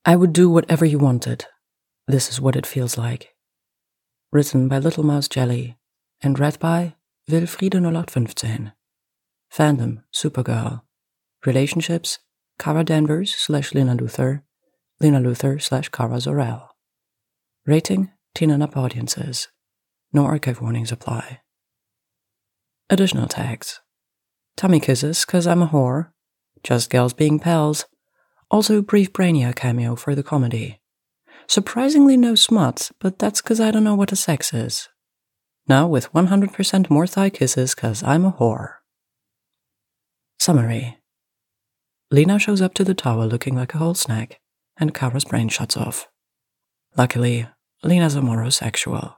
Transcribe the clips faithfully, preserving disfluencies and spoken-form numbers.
I would do whatever you wanted. This is what it feels like. Written by Little Mouse Jelly and read by Wilfriede null acht fünfzehn. Fandom, Supergirl. Relationships, Kara Danvers slash Lena Luthor, Lena Luthor slash Kara Zor-El. Rating, teen and up audiences. No archive warnings apply. Additional tags. Tummy kisses, cause I'm a whore. Just girls being pals. Also brief Brainiac cameo for the comedy. Surprisingly no smut, but that's cause I don't know what a sex is. Now with one hundred percent more thigh kisses cause I'm a whore. Summary. Lena shows up to the tower looking like a whole snack, and Kara's brain shuts off. Luckily, Lena's a morosexual.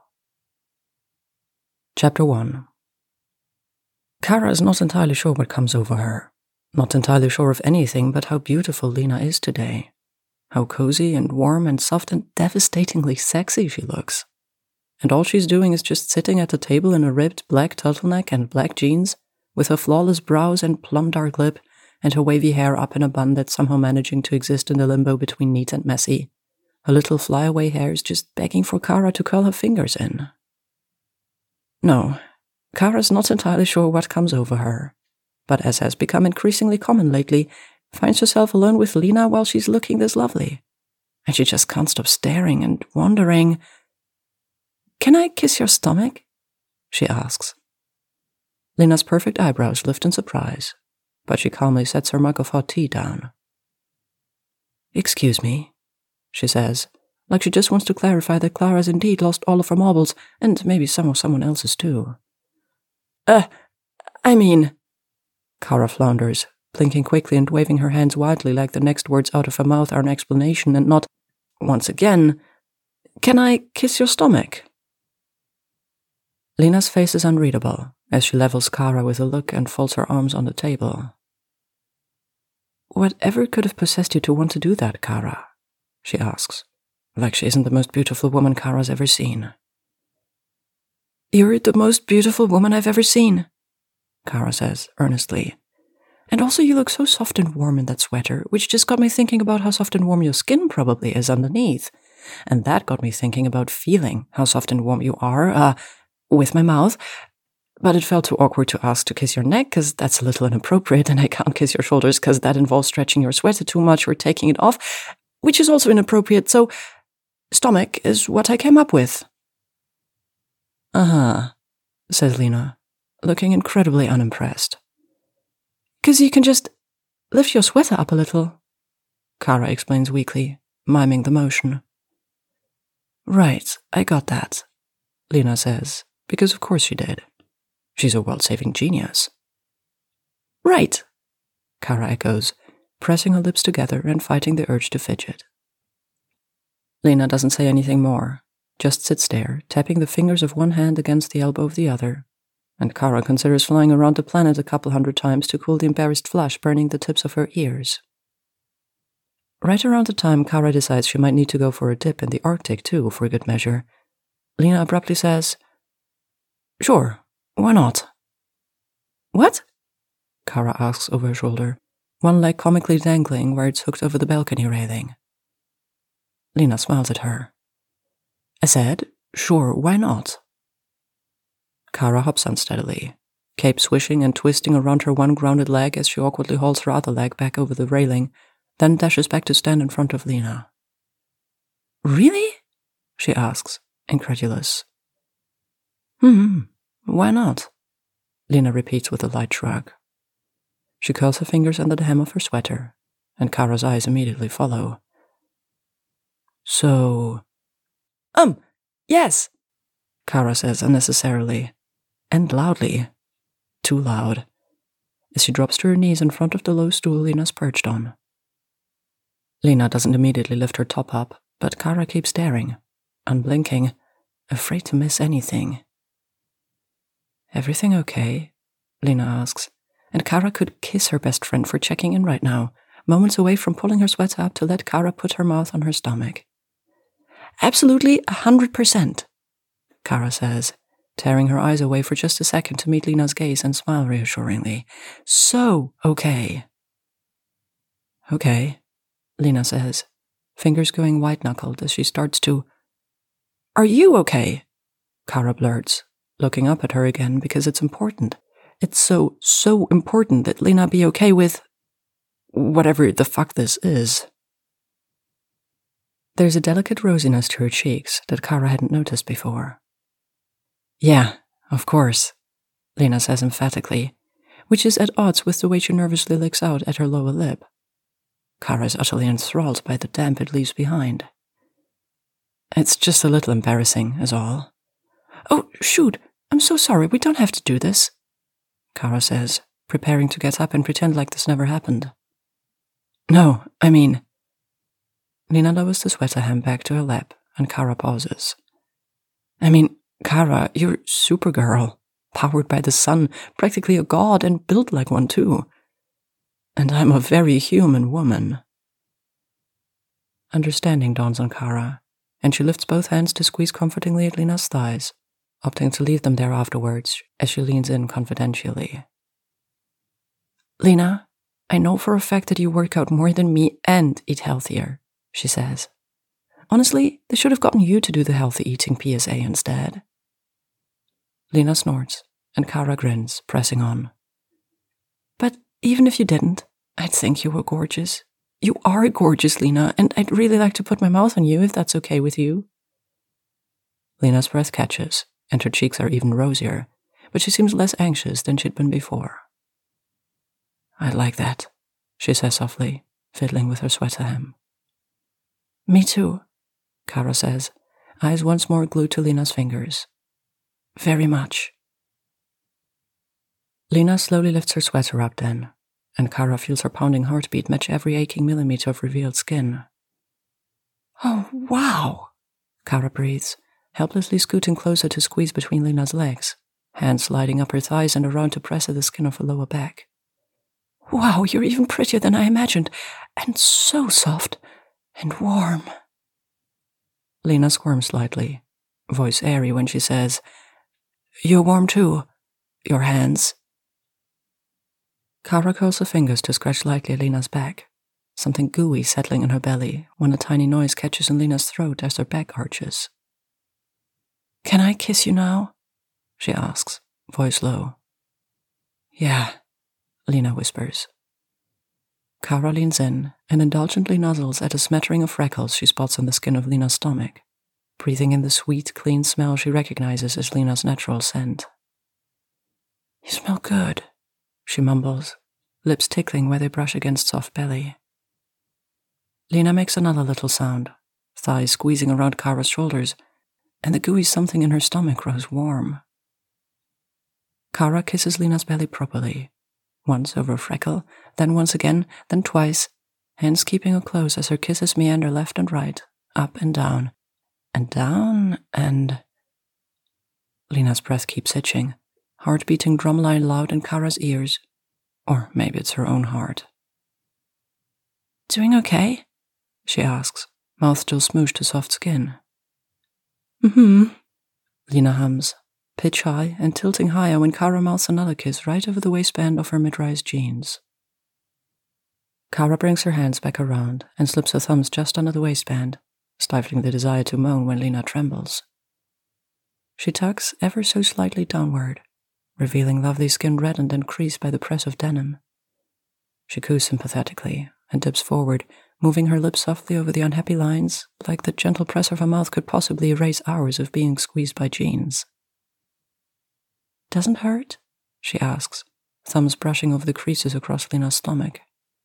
Chapter one. Kara is not entirely sure what comes over her. Not entirely sure of anything but how beautiful Lena is today. How cozy and warm and soft and devastatingly sexy she looks. And all she's doing is just sitting at the table in a ripped black turtleneck and black jeans, with her flawless brows and plum dark lip, and her wavy hair up in a bun that's somehow managing to exist in the limbo between neat and messy. Her little flyaway hair is just begging for Kara to curl her fingers in. No, Kara's not entirely sure what comes over her, but as has become increasingly common lately, finds herself alone with Lena while she's looking this lovely. And she just can't stop staring and wondering. "Can I kiss your stomach?" she asks. Lena's perfect eyebrows lift in surprise, but she calmly sets her mug of hot tea down. "Excuse me," she says, like she just wants to clarify that Clara's indeed lost all of her marbles, and maybe some of someone else's too. Uh, I mean... Kara flounders, blinking quickly and waving her hands wildly like the next words out of her mouth are an explanation and not, once again, "Can I kiss your stomach?" Lena's face is unreadable as she levels Kara with a look and folds her arms on the table. "Whatever could have possessed you to want to do that, Kara?" she asks, like she isn't the most beautiful woman Kara's ever seen. "You're the most beautiful woman I've ever seen," Kara says earnestly. "And also you look so soft and warm in that sweater, which just got me thinking about how soft and warm your skin probably is underneath. And that got me thinking about feeling how soft and warm you are, uh, with my mouth. But it felt too awkward to ask to kiss your neck, because that's a little inappropriate, and I can't kiss your shoulders because that involves stretching your sweater too much or taking it off, which is also inappropriate, so stomach is what I came up with." "Uh-huh," says Lena, looking incredibly unimpressed. "'Cause you can just lift your sweater up a little," Kara explains weakly, miming the motion. "Right, I got that," Lena says, because of course she did. She's a world-saving genius. "Right," Kara echoes, pressing her lips together and fighting the urge to fidget. Lena doesn't say anything more, just sits there, tapping the fingers of one hand against the elbow of the other, and Kara considers flying around the planet a couple hundred times to cool the embarrassed flush burning the tips of her ears. Right around the time Kara decides she might need to go for a dip in the Arctic too, for good measure, Lena abruptly says, "Sure, why not?" "What?" Kara asks over her shoulder, one leg comically dangling where it's hooked over the balcony railing. Lena smiles at her. "I said, sure, why not?" Kara hops unsteadily, cape swishing and twisting around her one grounded leg as she awkwardly hauls her other leg back over the railing, then dashes back to stand in front of Lena. "Really?" she asks, incredulous. Hmm, why not?" Lena repeats with a light shrug. She curls her fingers under the hem of her sweater, and Kara's eyes immediately follow. "So..." Um, yes," Kara says unnecessarily, and loudly, too loud, as she drops to her knees in front of the low stool Lena's perched on. Lena doesn't immediately lift her top up, but Kara keeps staring, unblinking, afraid to miss anything. "Everything okay?" Lena asks, and Kara could kiss her best friend for checking in right now, moments away from pulling her sweater up to let Kara put her mouth on her stomach. "Absolutely a hundred percent," Kara says, tearing her eyes away for just a second to meet Lena's gaze and smile reassuringly. "So okay." "Okay," Lena says, fingers going white-knuckled as she starts to... "Are you okay?" Kara blurts, looking up at her again because it's important. It's so, so important that Lena be okay with... whatever the fuck this is. There's a delicate rosiness to her cheeks that Kara hadn't noticed before. "Yeah, of course," Lena says emphatically, which is at odds with the way she nervously licks out at her lower lip. Kara is utterly enthralled by the damp it leaves behind. "It's just a little embarrassing, is all." "Oh, shoot, I'm so sorry, we don't have to do this," Kara says, preparing to get up and pretend like this never happened. "No, I mean..." Lena lowers the sweater hem back to her lap, and Kara pauses. "I mean, Kara, you're Supergirl, powered by the sun, practically a god, and built like one too. And I'm a very human woman." Understanding dawns on Kara, and she lifts both hands to squeeze comfortingly at Lena's thighs, opting to leave them there afterwards as she leans in confidentially. "Lena, I know for a fact that you work out more than me and eat healthier," she says. "Honestly, they should have gotten you to do the healthy eating P S A instead." Lena snorts, and Kara grins, pressing on. "But even if you didn't, I'd think you were gorgeous. You are gorgeous, Lena, and I'd really like to put my mouth on you if that's okay with you." Lena's breath catches, and her cheeks are even rosier, but she seems less anxious than she'd been before. "I'd like that," she says softly, fiddling with her sweater hem. "Me too," Kara says, eyes once more glued to Lena's fingers. "Very much." Lena slowly lifts her sweater up then, and Kara feels her pounding heartbeat match every aching millimeter of revealed skin. "Oh, wow," Kara breathes, helplessly scooting closer to squeeze between Lena's legs, hands sliding up her thighs and around to press at the skin of her lower back. "Wow, you're even prettier than I imagined, and so soft and warm." Lena squirms slightly, voice airy when she says, "You're warm too. Your hands." Kara curls her fingers to scratch lightly at Lena's back, something gooey settling in her belly when a tiny noise catches in Lena's throat as her back arches. "Can I kiss you now?" she asks, voice low. "Yeah," Lena whispers. Kara leans in and indulgently nuzzles at a smattering of freckles she spots on the skin of Lena's stomach, breathing in the sweet, clean smell she recognizes as Lena's natural scent. "You smell good," she mumbles, lips tickling where they brush against soft belly. Lena makes another little sound, thighs squeezing around Kara's shoulders, and the gooey something in her stomach grows warm. Kara kisses Lena's belly properly, once over a freckle, then once again, then twice, hands keeping her close as her kisses meander left and right, up and down, and down and... Lena's breath keeps itching, heart beating drumline loud in Kara's ears. Or maybe it's her own heart. "Doing okay?" she asks, mouth still smooshed to soft skin. "Mm-hmm," Lena hums, pitch high and tilting higher when Kara mouths another kiss right over the waistband of her mid-rise jeans. Kara brings her hands back around and slips her thumbs just under the waistband, stifling the desire to moan when Lena trembles. She tugs ever so slightly downward, revealing lovely skin reddened and creased by the press of denim. She coos sympathetically and dips forward, moving her lips softly over the unhappy lines, like the gentle press of her mouth could possibly erase hours of being squeezed by jeans. "Doesn't hurt?" she asks, thumbs brushing over the creases across Lena's stomach.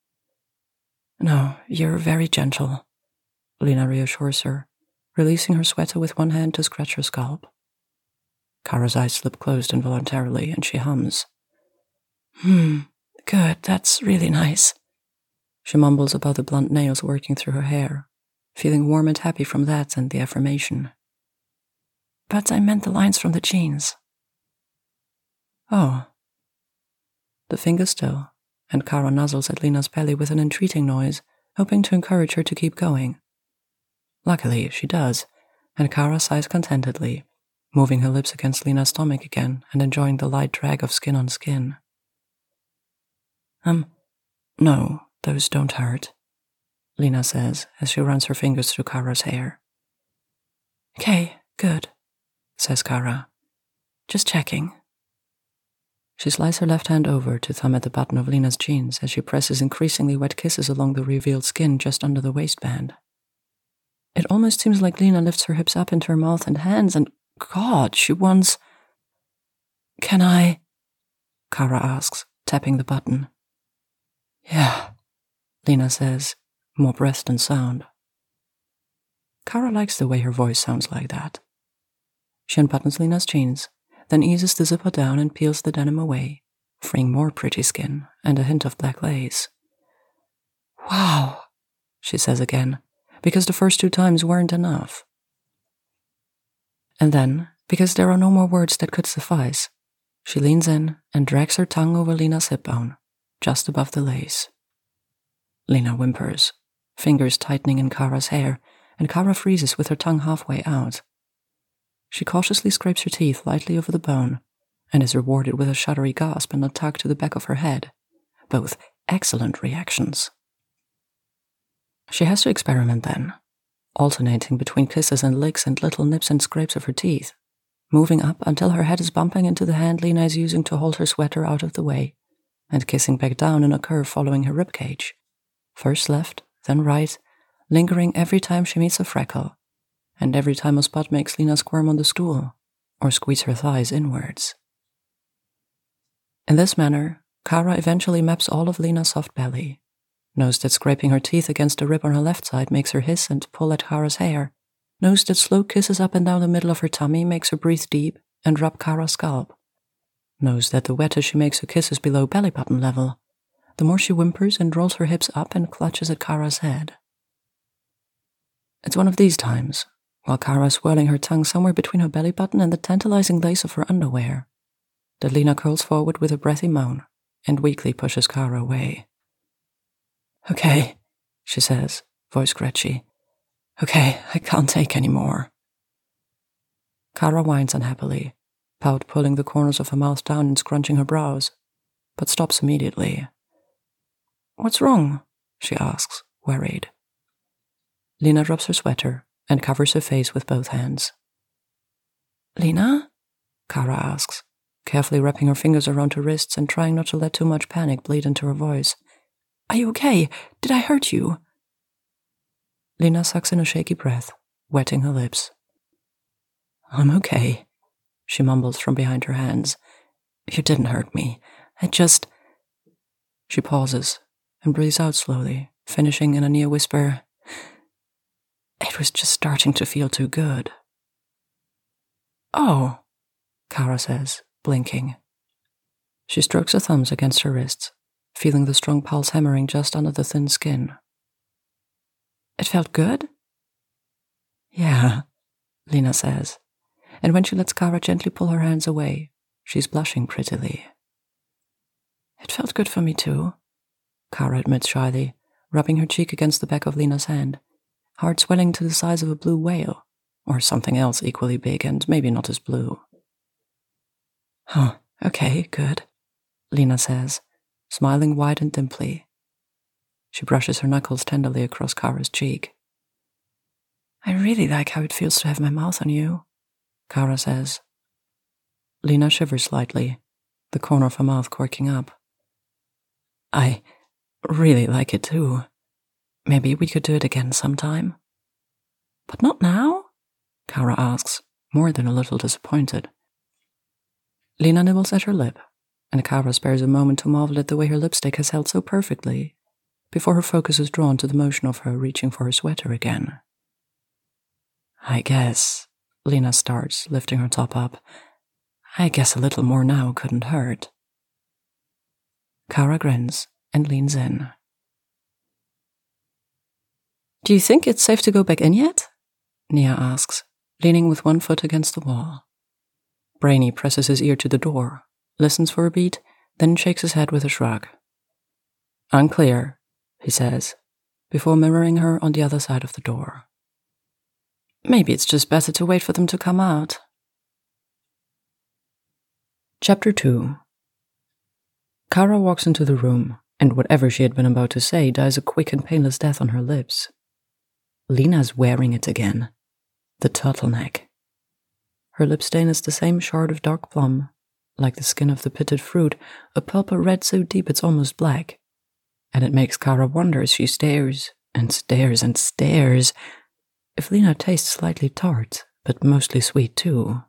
"No, you're very gentle," Lena reassures her, releasing her sweater with one hand to scratch her scalp. Kara's eyes slip closed involuntarily, and she hums. Hmm, good, that's really nice." She mumbles about the blunt nails working through her hair, feeling warm and happy from that and the affirmation. "But I meant the lines from the jeans." "Oh." The finger still, and Kara nuzzles at Lena's belly with an entreating noise, hoping to encourage her to keep going. Luckily, she does, and Kara sighs contentedly, moving her lips against Lena's stomach again and enjoying the light drag of skin on skin. Um, no, those don't hurt," Lena says as she runs her fingers through Kara's hair. Okay, good, says Kara. Just checking. She slides her left hand over to thumb at the button of Lena's jeans as she presses increasingly wet kisses along the revealed skin just under the waistband. It almost seems like Lena lifts her hips up into her mouth and hands, and God, she wants... Can I? Kara asks, tapping the button. Yeah, Lena says, more breath than sound. Kara likes the way her voice sounds like that. She unbuttons Lena's jeans, then eases the zipper down and peels the denim away, freeing more pretty skin and a hint of black lace. Wow, she says again, because the first two times weren't enough. And then, because there are no more words that could suffice, she leans in and drags her tongue over Lena's hip bone, just above the lace. Lena whimpers, fingers tightening in Kara's hair, and Kara freezes with her tongue halfway out. She cautiously scrapes her teeth lightly over the bone, and is rewarded with a shuddery gasp and a tug to the back of her head, both excellent reactions. She has to experiment then, alternating between kisses and licks and little nips and scrapes of her teeth, moving up until her head is bumping into the hand Lena is using to hold her sweater out of the way, and kissing back down in a curve following her ribcage, first left, then right, lingering every time she meets a freckle, and every time a spot makes Lena squirm on the stool, or squeeze her thighs inwards. In this manner, Kara eventually maps all of Lena's soft belly, knows that scraping her teeth against the rib on her left side makes her hiss and pull at Kara's hair, knows that slow kisses up and down the middle of her tummy makes her breathe deep and rub Kara's scalp, knows that the wetter she makes her kisses below belly button level, the more she whimpers and rolls her hips up and clutches at Kara's head. It's one of these times, while Kara is swirling her tongue somewhere between her belly button and the tantalizing lace of her underwear, that Lena curls forward with a breathy moan and weakly pushes Kara away. Okay, she says, voice scratchy. Okay, I can't take any more. Kara whines unhappily, pout pulling the corners of her mouth down and scrunching her brows, but stops immediately. What's wrong? She asks, worried. Lena drops her sweater and covers her face with both hands. Lena? Kara asks, carefully wrapping her fingers around her wrists and trying not to let too much panic bleed into her voice. Are you okay? Did I hurt you? Lena sucks in a shaky breath, wetting her lips. I'm okay, she mumbles from behind her hands. You didn't hurt me. I just... She pauses and breathes out slowly, finishing in a near whisper. It was just starting to feel too good. Oh, Kara says, blinking. She strokes her thumbs against her wrists, feeling the strong pulse hammering just under the thin skin. It felt good? Yeah, Lena says, and when she lets Kara gently pull her hands away, she's blushing prettily. It felt good for me too, Kara admits shyly, rubbing her cheek against the back of Lena's hand, heart swelling to the size of a blue whale, or something else equally big and maybe not as blue. Oh, okay, good, Lena says, smiling wide and dimply. She brushes her knuckles tenderly across Kara's cheek. I really like how it feels to have my mouth on you, Kara says. Lena shivers slightly, the corner of her mouth quirking up. I really like it too. Maybe we could do it again sometime. But not now? Kara asks, more than a little disappointed. Lena nibbles at her lip, and Kara spares a moment to marvel at the way her lipstick has held so perfectly, before her focus is drawn to the motion of her reaching for her sweater again. I guess, Lena starts, lifting her top up. I guess a little more now couldn't hurt. Kara grins and leans in. Do you think it's safe to go back in yet? Nia asks, leaning with one foot against the wall. Brainy presses his ear to the door, listens for a beat, then shakes his head with a shrug. Unclear, he says, before mirroring her on the other side of the door. Maybe it's just better to wait for them to come out. Chapter two. Kara walks into the room and whatever she had been about to say dies a quick and painless death on her lips. Lena's wearing it again. The turtleneck. Her lip stain is the same shard of dark plum, like the skin of the pitted fruit, a purple red so deep it's almost black. And it makes Kara wonder as she stares and stares and stares if Lena tastes slightly tart, but mostly sweet too.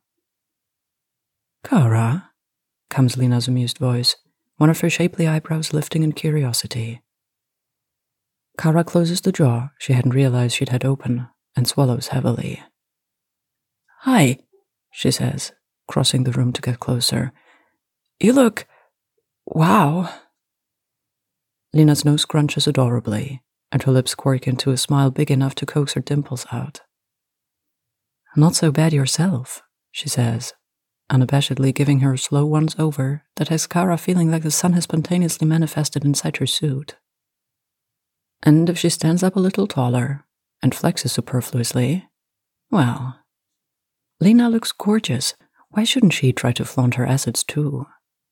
Kara, comes Lena's amused voice, one of her shapely eyebrows lifting in curiosity. Kara closes the jaw she hadn't realized she'd had open and swallows heavily. Hi, she says, crossing the room to get closer. You look... wow. Lena's nose scrunches adorably, and her lips quirk into a smile big enough to coax her dimples out. Not so bad yourself, she says, unabashedly giving her a slow once-over that has Kara feeling like the sun has spontaneously manifested inside her suit. And if she stands up a little taller and flexes superfluously, well, Lena looks gorgeous. Why shouldn't she try to flaunt her assets too?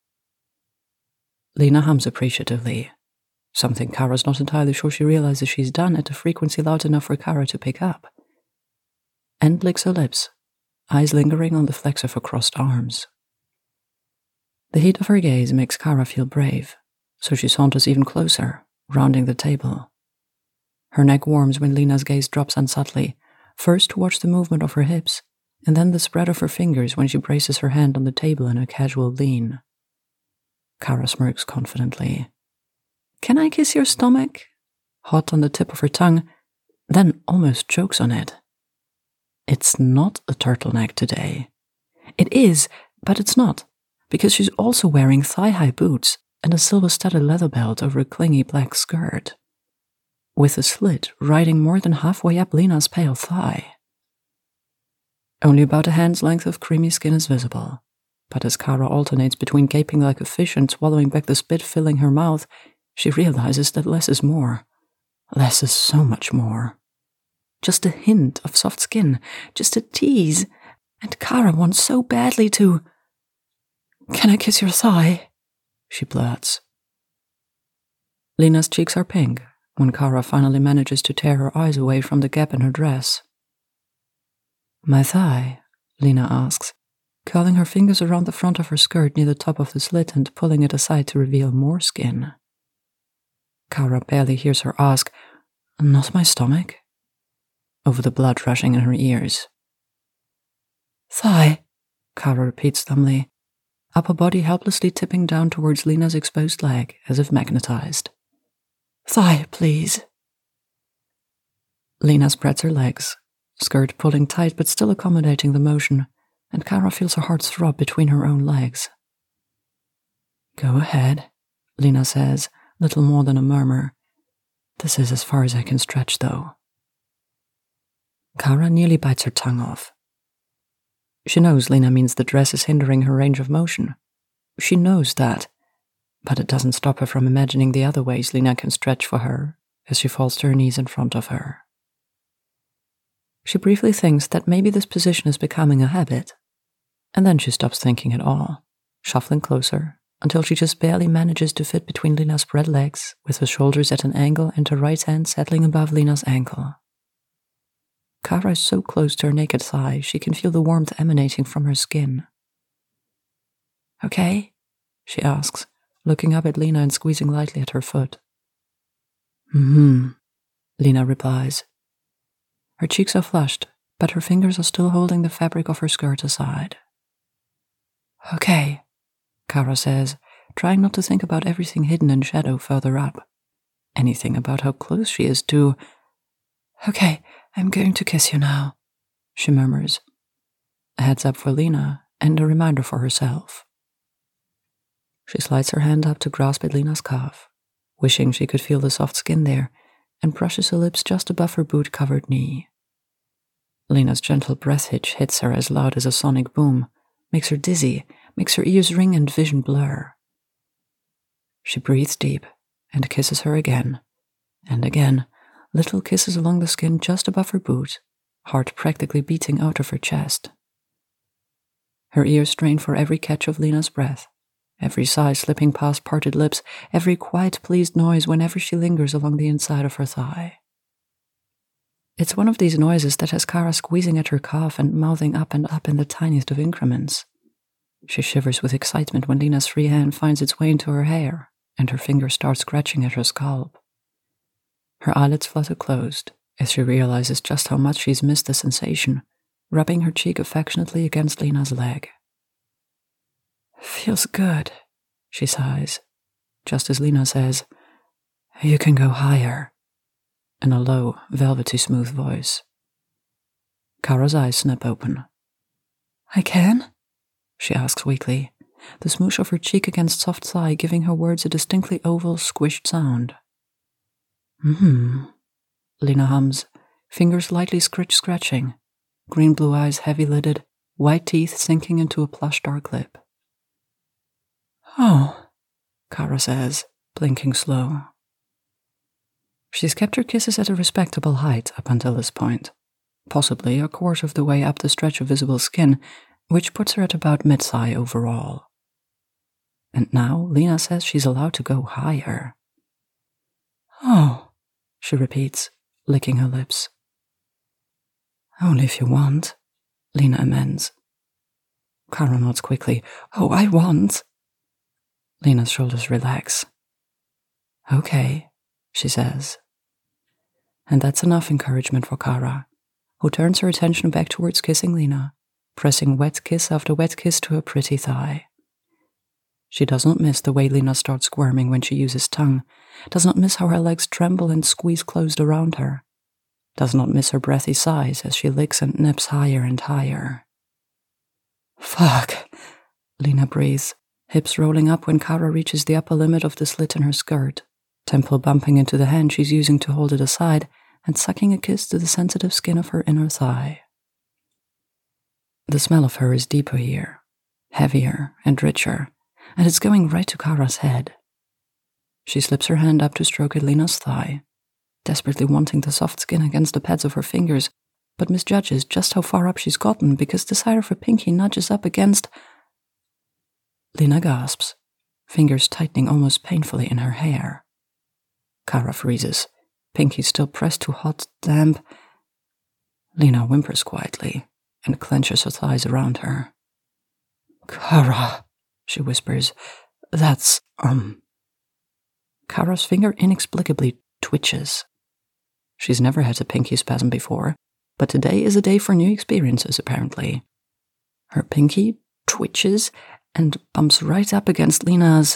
Lena hums appreciatively, something Kara's not entirely sure she realizes she's done at a frequency loud enough for Kara to pick up, and licks her lips, eyes lingering on the flex of her crossed arms. The heat of her gaze makes Kara feel brave, so she saunters even closer, rounding the table. Her neck warms when Lena's gaze drops unsubtly, first to watch the movement of her hips, and then the spread of her fingers when she braces her hand on the table in a casual lean. Kara smirks confidently. Can I kiss your stomach? Hot on the tip of her tongue, then almost chokes on it. It's not a turtleneck today. It is, but it's not, because she's also wearing thigh-high boots and a silver-studded leather belt over a clingy black skirt, with a slit riding more than halfway up Lena's pale thigh. Only about a hand's length of creamy skin is visible, but as Kara alternates between gaping like a fish and swallowing back the spit filling her mouth, she realizes that less is more. Less is so much more. Just a hint of soft skin, just a tease, and Kara wants so badly to... Can I kiss your thigh? She blurts. Lena's cheeks are pink when Kara finally manages to tear her eyes away from the gap in her dress. My thigh? Lena asks, curling her fingers around the front of her skirt near the top of the slit and pulling it aside to reveal more skin. Kara barely hears her ask, Not my stomach? Over the blood rushing in her ears. Thigh, Kara repeats dumbly, upper body helplessly tipping down towards Lena's exposed leg as if magnetized. Thigh, please. Lena spreads her legs, skirt pulling tight but still accommodating the motion, and Kara feels her heart throb between her own legs. Go ahead, Lena says, little more than a murmur. This is as far as I can stretch, though. Kara nearly bites her tongue off. She knows Lena means the dress is hindering her range of motion. She knows that, but it doesn't stop her from imagining the other ways Lena can stretch for her as she falls to her knees in front of her. She briefly thinks that maybe this position is becoming a habit, and then she stops thinking at all, shuffling closer until she just barely manages to fit between Lena's spread legs, with her shoulders at an angle and her right hand settling above Lena's ankle. Kara is so close to her naked thigh, she can feel the warmth emanating from her skin. Okay? She asks, looking up at Lena and squeezing lightly at her foot. Mm-hmm, Lena replies. Her cheeks are flushed, but her fingers are still holding the fabric of her skirt aside. Okay, Kara says, trying not to think about everything hidden in shadow further up. Anything about how close she is to... Okay, I'm going to kiss you now, she murmurs. A heads up for Lena and a reminder for herself. She slides her hand up to grasp at Lena's calf, wishing she could feel the soft skin there, and brushes her lips just above her boot-covered knee. Lena's gentle breath hitch hits her as loud as a sonic boom, makes her dizzy, makes her ears ring and vision blur. She breathes deep and kisses her again, and again, little kisses along the skin just above her boot, heart practically beating out of her chest. Her ears strain for every catch of Lena's breath, every sigh slipping past parted lips, every quiet, pleased noise whenever she lingers along the inside of her thigh. It's one of these noises that has Kara squeezing at her calf and mouthing up and up in the tiniest of increments. She shivers with excitement when Lena's free hand finds its way into her hair, and her fingers start scratching at her scalp. Her eyelids flutter closed as she realizes just how much she's missed the sensation, rubbing her cheek affectionately against Lena's leg. "Feels good," she sighs, just as Lena says, "You can go higher," in a low, velvety smooth voice. Kara's eyes snap open. "I can?" she asks weakly, the smoosh of her cheek against soft thigh giving her words a distinctly oval, squished sound. "Hmm," Lena hums, fingers lightly scritch-scratching, green-blue eyes heavy-lidded, white teeth sinking into a plush dark lip. "Oh," Kara says, blinking slow. She's kept her kisses at a respectable height up until this point, possibly a quarter of the way up the stretch of visible skin, which puts her at about mid-thigh overall. And now Lena says she's allowed to go higher. "Oh," she repeats, licking her lips. "Only if you want," Lena amends. Kara nods quickly. "Oh, I want." Lena's shoulders relax. "Okay," she says. And that's enough encouragement for Kara, who turns her attention back towards kissing Lena, pressing wet kiss after wet kiss to her pretty thigh. She does not miss the way Lena starts squirming when she uses tongue, does not miss how her legs tremble and squeeze closed around her, does not miss her breathy sighs as she licks and nips higher and higher. "Fuck," Lena breathes, hips rolling up when Kara reaches the upper limit of the slit in her skirt, temple bumping into the hand she's using to hold it aside, and sucking a kiss to the sensitive skin of her inner thigh. The smell of her is deeper here, heavier and richer, and it's going right to Kara's head. She slips her hand up to stroke at Lena's thigh, desperately wanting the soft skin against the pads of her fingers, but misjudges just how far up she's gotten because the side of her pinky nudges up against... Lena gasps, fingers tightening almost painfully in her hair. Kara freezes, pinky still pressed to hot, damp... Lena whimpers quietly and clenches her thighs around her. "Kara," she whispers, "that's, um... Kara's finger inexplicably twitches. She's never had a pinky spasm before, but today is a day for new experiences, apparently. Her pinky twitches and bumps right up against Lena's.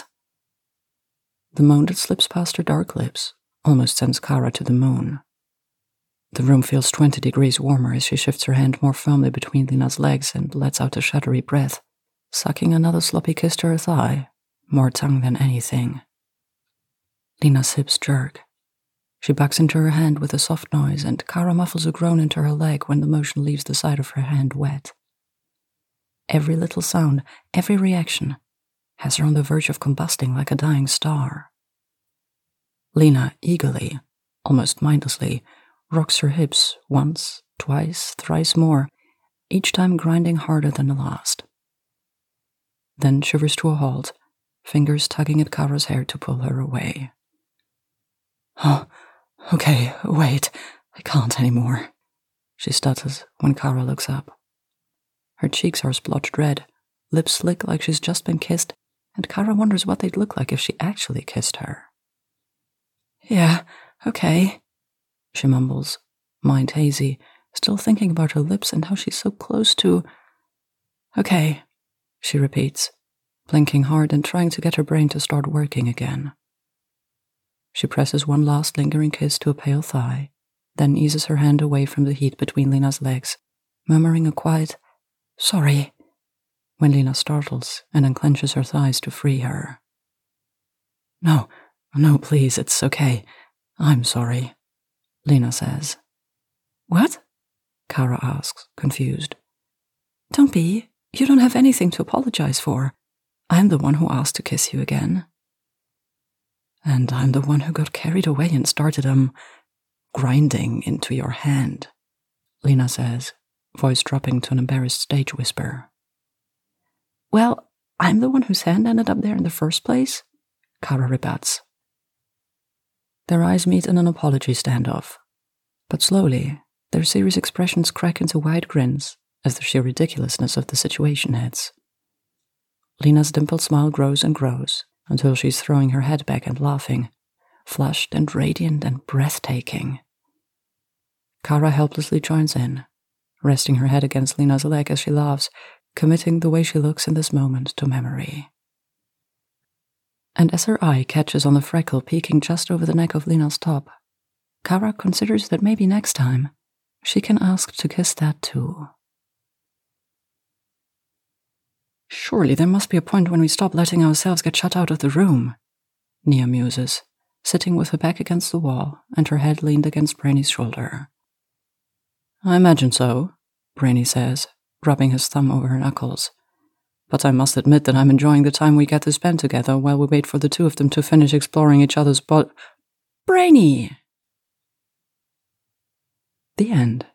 The moan that slips past her dark lips almost sends Kara to the moon. The room feels twenty degrees warmer as she shifts her hand more firmly between Lena's legs and lets out a shuddery breath, sucking another sloppy kiss to her thigh, more tongue than anything. Lena's hips jerk. She bucks into her hand with a soft noise, and Kara muffles a groan into her leg when the motion leaves the side of her hand wet. Every little sound, every reaction, has her on the verge of combusting like a dying star. Lena eagerly, almost mindlessly, rocks her hips once, twice, thrice more, each time grinding harder than the last. Then shivers to a halt, fingers tugging at Kara's hair to pull her away. "Oh, okay, wait, I can't anymore," she stutters when Kara looks up. Her cheeks are splotched red, lips slick like she's just been kissed, and Kara wonders what they'd look like if she actually kissed her. "Yeah, okay," she mumbles, mind hazy, still thinking about her lips and how she's so close to... "Okay," she repeats, blinking hard and trying to get her brain to start working again. She presses one last lingering kiss to a pale thigh, then eases her hand away from the heat between Lena's legs, murmuring a quiet, "Sorry," when Lena startles and unclenches her thighs to free her. "No, no, please, it's okay. I'm sorry," Lena says. "What?" Kara asks, confused. "Don't be. You don't have anything to apologize for. I'm the one who asked to kiss you again." "And I'm the one who got carried away and started, um, grinding into your hand," Lena says, voice dropping to an embarrassed stage whisper. "Well, I'm the one whose hand ended up there in the first place? Kara rebuts. Their eyes meet in an apology standoff, but slowly, their serious expressions crack into wide grins as the sheer ridiculousness of the situation hits. Lena's dimpled smile grows and grows until she's throwing her head back and laughing, flushed and radiant and breathtaking. Kara helplessly joins in, resting her head against Lena's leg as she laughs, committing the way she looks in this moment to memory. And as her eye catches on the freckle peeking just over the neck of Lena's top, Kara considers that maybe next time she can ask to kiss that too. Surely there must be a point when we stop letting ourselves get shut out of the room, Nia muses, sitting with her back against the wall and her head leaned against Brainy's shoulder. I imagine so, Brainy says, rubbing his thumb over her knuckles. But I must admit that I'm enjoying the time we get to spend together while we wait for the two of them to finish exploring each other's bod- Brainy! The end.